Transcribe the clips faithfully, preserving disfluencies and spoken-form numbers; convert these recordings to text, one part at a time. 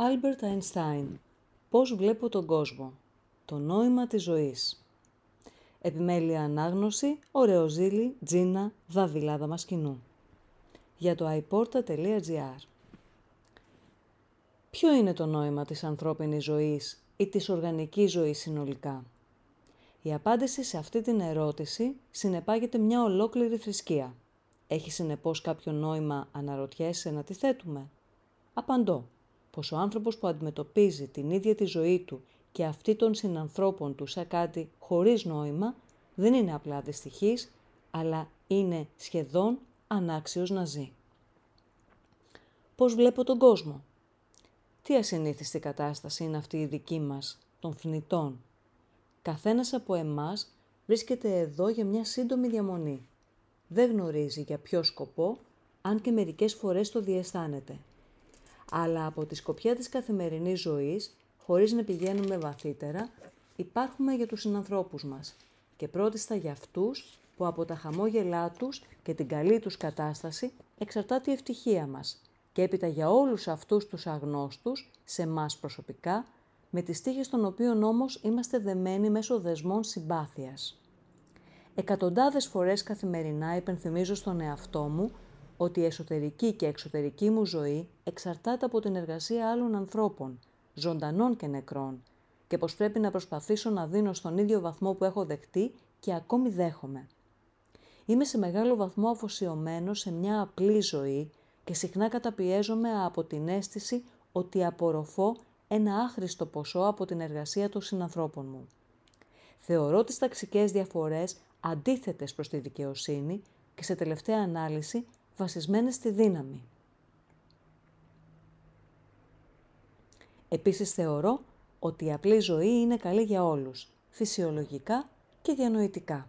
Άλμπερτ Αϊνστάιν. Πώς βλέπω τον κόσμο. Το νόημα της ζωής. Επιμέλεια ανάγνωση, Ωρεοζήλη, Τζίνα, Βαβυλά Δαμασκηνού. Για το άιπόρτα τελεία τζι άρ. Ποιο είναι το νόημα της ανθρώπινης ζωής ή της οργανικής ζωής συνολικά? Η απάντηση σε αυτή την ερώτηση συνεπάγεται μια ολόκληρη θρησκεία. Έχει συνεπώς κάποιο νόημα, αναρωτιέσαι, να τη θέτουμε? Απαντώ πως ο άνθρωπος που αντιμετωπίζει την ίδια τη ζωή του και αυτή των συνανθρώπων του σαν κάτι χωρίς νόημα, δεν είναι απλά δυστυχής, αλλά είναι σχεδόν ανάξιος να ζει. Πώς βλέπω τον κόσμο? Τι ασυνήθιστη κατάσταση είναι αυτή η δική μας, των θνητών? Καθένας από εμάς βρίσκεται εδώ για μια σύντομη διαμονή. Δεν γνωρίζει για ποιο σκοπό, αν και μερικές φορές το διαισθάνεται. Αλλά από τη σκοπιά της καθημερινής ζωής, χωρίς να πηγαίνουμε βαθύτερα, υπάρχουμε για τους συνανθρώπους μας και πρώτιστα για αυτούς που από τα χαμόγελά τους και την καλή τους κατάσταση εξαρτάται η ευτυχία μας και έπειτα για όλους αυτούς τους αγνώστους, σε μας προσωπικά, με τις τύχες των οποίων όμως είμαστε δεμένοι μέσω δεσμών συμπάθειας. Εκατοντάδες φορές καθημερινά υπενθυμίζω στον εαυτό μου ότι η εσωτερική και εξωτερική μου ζωή εξαρτάται από την εργασία άλλων ανθρώπων, ζωντανών και νεκρών, και πως πρέπει να προσπαθήσω να δίνω στον ίδιο βαθμό που έχω δεχτεί και ακόμη δέχομαι. Είμαι σε μεγάλο βαθμό αφοσιωμένος σε μια απλή ζωή και συχνά καταπιέζομαι από την αίσθηση ότι απορροφώ ένα άχρηστο ποσό από την εργασία των συνανθρώπων μου. Θεωρώ τις ταξικές διαφορές αντίθετες προς τη δικαιοσύνη και σε τελευταία ανάλυση βασισμένες στη δύναμη. Επίσης θεωρώ ότι η απλή ζωή είναι καλή για όλους, φυσιολογικά και διανοητικά.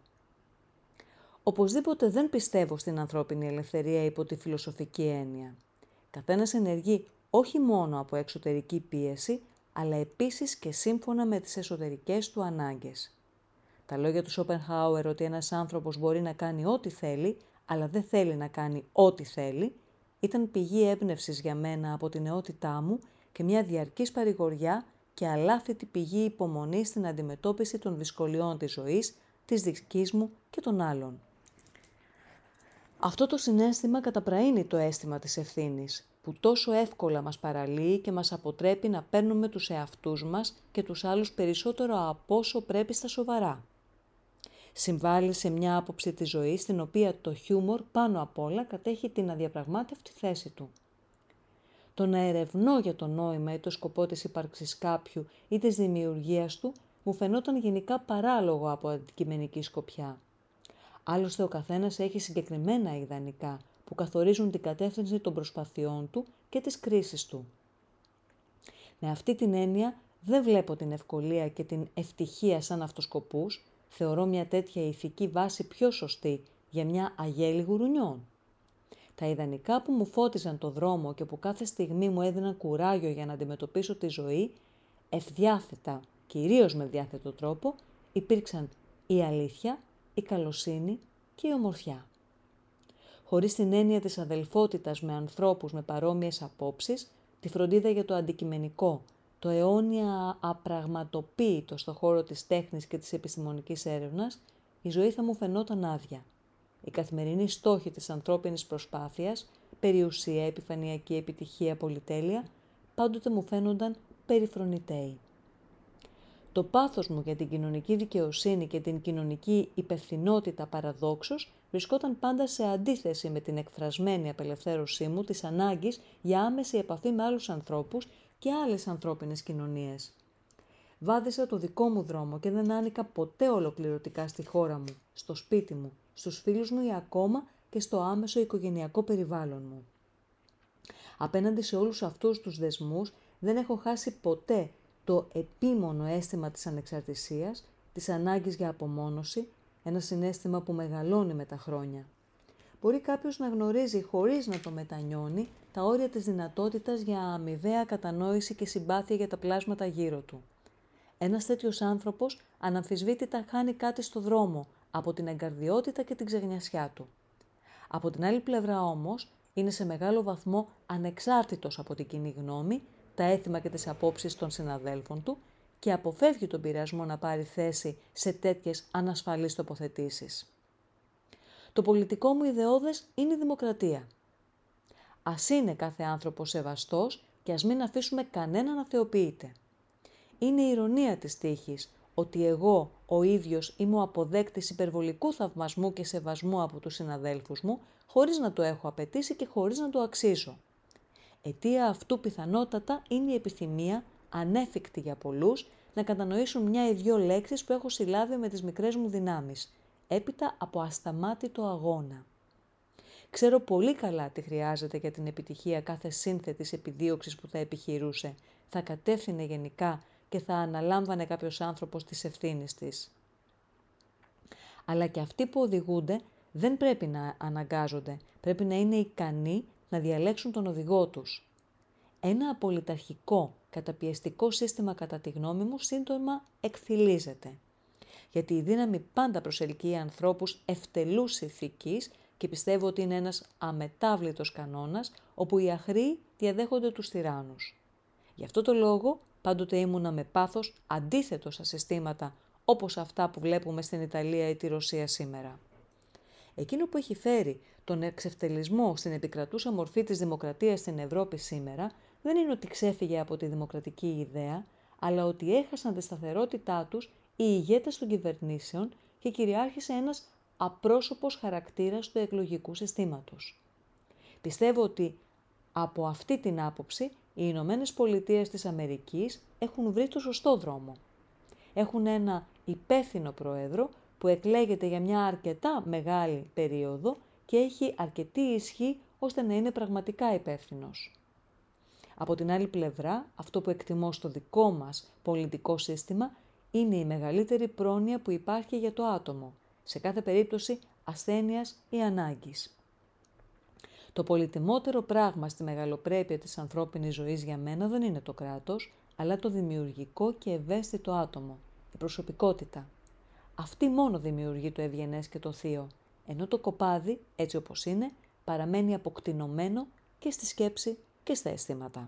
Οπωσδήποτε δεν πιστεύω στην ανθρώπινη ελευθερία υπό τη φιλοσοφική έννοια. Καθένας ενεργεί όχι μόνο από εξωτερική πίεση, αλλά επίσης και σύμφωνα με τις εσωτερικές του ανάγκες. Τα λόγια του Σόπενχάουερ ότι ένας άνθρωπος μπορεί να κάνει ό,τι θέλει, αλλά δεν θέλει να κάνει ό,τι θέλει, ήταν πηγή έμπνευσης για μένα από την νεότητά μου και μια διαρκής παρηγοριά και αλάθητη πηγή υπομονής στην αντιμετώπιση των δυσκολιών της ζωής, της δικής μου και των άλλων. Αυτό το συναίσθημα καταπραίνει το αίσθημα της ευθύνης, που τόσο εύκολα μας παραλύει και μας αποτρέπει να παίρνουμε τους εαυτούς μας και τους άλλους περισσότερο από όσο πρέπει στα σοβαρά. Συμβάλλει σε μια άποψη της ζωής στην οποία το χιούμορ πάνω απ' όλα κατέχει την αδιαπραγμάτευτη θέση του. Το να ερευνώ για το νόημα ή το σκοπό της ύπαρξης κάποιου ή της δημιουργίας του μου φαινόταν γενικά παράλογο από αντικειμενική σκοπιά. Άλλωστε ο καθένας έχει συγκεκριμένα ιδανικά που καθορίζουν την κατεύθυνση των προσπαθειών του και της κρίσης του. Με αυτή την έννοια δεν βλέπω την ευκολία και την ευτυχία σαν αυτοσκοπούς, θεωρώ μια τέτοια ηθική βάση πιο σωστή για μια αγέλη γουρουνιών. Τα ιδανικά που μου φώτιζαν το δρόμο και που κάθε στιγμή μου έδιναν κουράγιο για να αντιμετωπίσω τη ζωή, ευδιάθετα, κυρίως με διάθετο τρόπο, υπήρξαν η αλήθεια, η καλοσύνη και η ομορφιά. Χωρίς την έννοια της αδελφότητας με ανθρώπους με παρόμοιες απόψεις, τη φροντίδα για το αντικειμενικό, το αιώνια απραγματοποίητο στο χώρο της τέχνης και της επιστημονικής έρευνας, η ζωή θα μου φαινόταν άδεια. Οι καθημερινοί στόχοι της ανθρώπινης προσπάθειας, περιουσία, επιφανειακή επιτυχία, πολυτέλεια, πάντοτε μου φαίνονταν περιφρονητέοι. Το πάθος μου για την κοινωνική δικαιοσύνη και την κοινωνική υπευθυνότητα παραδόξως βρισκόταν πάντα σε αντίθεση με την εκφρασμένη απελευθέρωσή μου της ανάγκης για άμεση επαφή με άλλους ανθρώπους και άλλες ανθρώπινες κοινωνίες. Βάδισα το δικό μου δρόμο και δεν άνοικα ποτέ ολοκληρωτικά στη χώρα μου, στο σπίτι μου, στους φίλους μου ή ακόμα και στο άμεσο οικογενειακό περιβάλλον μου. Απέναντι σε όλους αυτούς τους δεσμούς δεν έχω χάσει ποτέ το επίμονο αίσθημα της ανεξαρτησίας, της ανάγκης για απομόνωση, ένα συναίσθημα που μεγαλώνει με τα χρόνια. Μπορεί κάποιος να γνωρίζει χωρίς να το μετανιώνει τα όρια της δυνατότητας για αμοιβαία κατανόηση και συμπάθεια για τα πλάσματα γύρω του. Ένας τέτοιος άνθρωπος αναμφισβήτητα χάνει κάτι στο δρόμο από την εγκαρδιότητα και την ξεγνιασιά του. Από την άλλη πλευρά όμως είναι σε μεγάλο βαθμό ανεξάρτητος από την κοινή γνώμη τα έθιμα και τις απόψεις των συναδέλφων του και αποφεύγει τον πειρασμό να πάρει θέση σε τέτοιες ανασφαλείς τοποθετήσεις. Το πολιτικό μου ιδεώδες είναι η δημοκρατία. Ας είναι κάθε άνθρωπος σεβαστός και ας μην αφήσουμε κανένα να θεοποιείται. Είναι η ηρωνία της τύχης ότι εγώ ο ίδιος είμαι ο αποδέκτης υπερβολικού θαυμασμού και σεβασμού από τους συναδέλφους μου, χωρίς να το έχω απαιτήσει και χωρίς να το αξίζω. Αιτία αυτού πιθανότατα είναι η επιθυμία, ανέφικτη για πολλούς, να κατανοήσουν μια ή δυο λέξεις που έχω συλλάβει με τις μικρές μου δυνάμεις, έπειτα από ασταμάτητο αγώνα. Ξέρω πολύ καλά τι χρειάζεται για την επιτυχία κάθε σύνθετης επιδίωξης που θα επιχειρούσε, θα κατεύθυνε γενικά και θα αναλάμβανε κάποιος άνθρωπος τις ευθύνες της. Αλλά και αυτοί που οδηγούνται δεν πρέπει να αναγκάζονται, πρέπει να είναι ικανοί να διαλέξουν τον οδηγό τους. Ένα απολυταρχικό, καταπιεστικό σύστημα κατά τη γνώμη μου σύντομα εκφυλίζεται. Γιατί η δύναμη πάντα προσελκύει ανθρώπους ευτελούς ηθικής και πιστεύω ότι είναι ένας αμετάβλητος κανόνας όπου οι αχροί διαδέχονται τους τυράννους. Γι' αυτό το λόγο πάντοτε ήμουνα με πάθος αντίθετος στα συστήματα όπως αυτά που βλέπουμε στην Ιταλία ή τη Ρωσία σήμερα. Εκείνο που έχει φέρει τον εξευτελισμό στην επικρατούσα μορφή της δημοκρατίας στην Ευρώπη σήμερα δεν είναι ότι ξέφυγε από τη δημοκρατική ιδέα, αλλά ότι έχασαν τη σταθερότητά τους οι ηγέτες των κυβερνήσεων και κυριάρχησε ένας απρόσωπος χαρακτήρας του εκλογικού συστήματος. Πιστεύω ότι από αυτή την άποψη οι Ηνωμένες Πολιτείες της Αμερικής έχουν βρει το σωστό δρόμο. Έχουν ένα υπεύθυνο πρόεδρο που εκλέγεται για μια αρκετά μεγάλη περίοδο και έχει αρκετή ισχύ ώστε να είναι πραγματικά υπεύθυνος. Από την άλλη πλευρά, αυτό που εκτιμώ στο δικό μας πολιτικό σύστημα είναι η μεγαλύτερη πρόνοια που υπάρχει για το άτομο, σε κάθε περίπτωση ασθένειας ή ανάγκης. Το πολυτιμότερο πράγμα στη μεγαλοπρέπεια της ανθρώπινης ζωής για μένα δεν είναι το κράτος, αλλά το δημιουργικό και ευαίσθητο άτομο, η προσωπικότητα. Αυτή μόνο δημιουργεί το ευγενές και το θείο, ενώ το κοπάδι, έτσι όπως είναι, παραμένει αποκτηνωμένο και στη σκέψη και στα αισθήματα.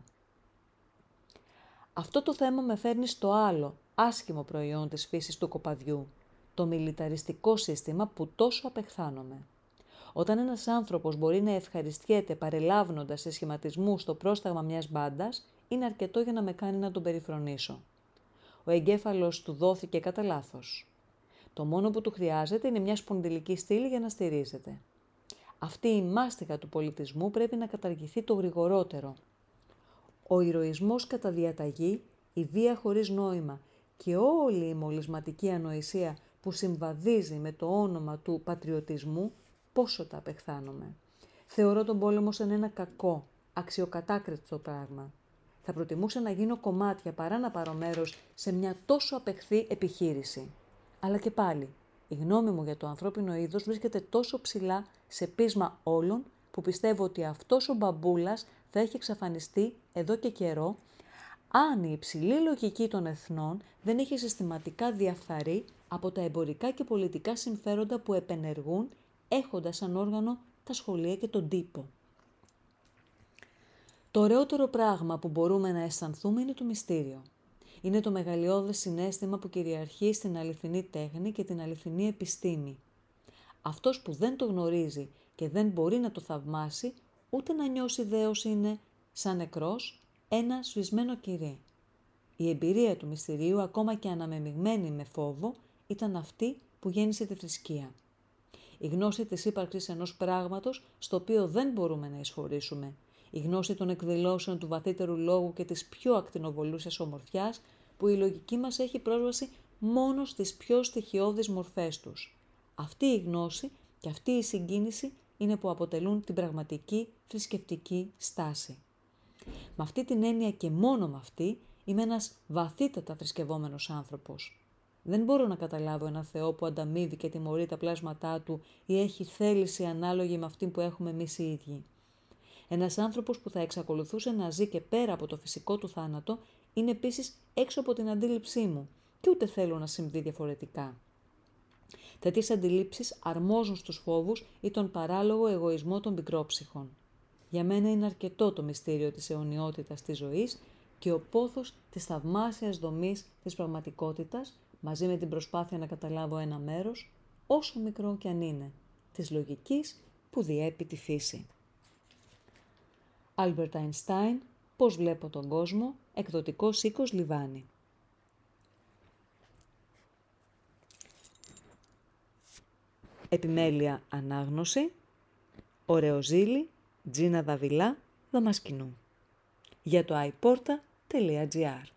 Αυτό το θέμα με φέρνει στο άλλο, άσχημο προϊόν της φύσης του κοπαδιού, το μιλιταριστικό σύστημα που τόσο απεχθάνομαι. Όταν ένας άνθρωπος μπορεί να ευχαριστιέται παρελάβνοντας σε σχηματισμούς στο πρόσταγμα μιας μπάντας, είναι αρκετό για να με κάνει να τον περιφρονήσω. Ο εγκέφαλος του δόθηκε κατά λάθος. Το μόνο που του χρειάζεται είναι μια σπονδυλική στήλη για να στηρίζεται. Αυτή η μάστιγα του πολιτισμού πρέπει να καταργηθεί το γρηγορότερο. Ο ηρωισμός κατά διαταγή, η βία χωρίς νόημα και όλη η μολυσματική ανοησία που συμβαδίζει με το όνομα του πατριωτισμού, πόσο τα απεχθάνομαι. Θεωρώ τον πόλεμο σαν ένα κακό, αξιοκατάκριτο πράγμα. Θα προτιμούσα να γίνω κομμάτια παρά να πάρω μέρος σε μια τόσο απεχθή επιχείρηση. Αλλά και πάλι, η γνώμη μου για το ανθρώπινο είδος βρίσκεται τόσο ψηλά σε πείσμα όλων που πιστεύω ότι αυτός ο μπαμπούλας θα έχει εξαφανιστεί εδώ και καιρό αν η υψηλή λογική των εθνών δεν έχει συστηματικά διαφθαρεί από τα εμπορικά και πολιτικά συμφέροντα που επενεργούν έχοντας σαν όργανο τα σχολεία και τον τύπο. Το ωραιότερο πράγμα που μπορούμε να αισθανθούμε είναι το μυστήριο. Είναι το μεγαλειώδες συναίσθημα που κυριαρχεί στην αληθινή τέχνη και την αληθινή επιστήμη. Αυτός που δεν το γνωρίζει και δεν μπορεί να το θαυμάσει, ούτε να νιώσει δέος είναι, σαν νεκρός, ένα σβησμένο κυρί. Η εμπειρία του μυστηρίου, ακόμα και αναμεμειγμένη με φόβο, ήταν αυτή που γέννησε τη θρησκεία. Η γνώση της ύπαρξης ενός πράγματος στο οποίο δεν μπορούμε να εισχωρήσουμε. Η γνώση των εκδηλώσεων του βαθύτερου λόγου και της πιο ακτινοβολούσιας ομορφιάς που η λογική μας έχει πρόσβαση μόνο στις πιο στοιχειώδεις μορφές τους. Αυτή η γνώση και αυτή η συγκίνηση είναι που αποτελούν την πραγματική θρησκευτική στάση. Με αυτή την έννοια και μόνο με αυτή είμαι ένας βαθύτατα θρησκευόμενος άνθρωπος. Δεν μπορώ να καταλάβω ένα Θεό που ανταμείβει και τιμωρεί τα πλάσματά του ή έχει θέληση ανάλογη με αυτή που έχουμε εμείς οι ίδιοι. Ένας άνθρωπος που θα εξακολουθούσε να ζει και πέρα από το φυσικό του θάνατο είναι επίσης έξω από την αντίληψή μου και ούτε θέλω να συμβεί διαφορετικά. Τέτοιες αντιλήψεις αρμόζουν στους φόβους ή τον παράλογο εγωισμό των πικρόψυχων. Για μένα είναι αρκετό το μυστήριο της αιωνιότητας της ζωής και ο πόθος της θαυμάσιας δομής της πραγματικότητας, μαζί με την προσπάθεια να καταλάβω ένα μέρος, όσο μικρό κι αν είναι, της λογικής που διέπει τη φύση. Άλμπερτ Αϊνστάιν, «Πώς βλέπω τον κόσμο», εκδοτικός οίκος Λιβάνι. Επιμέλεια ανάγνωση, Ωρεοζήλη, Τζίνα Δαβιλά, Δαμασκηνού. Για το άι πόρτα τελεία τζι άρ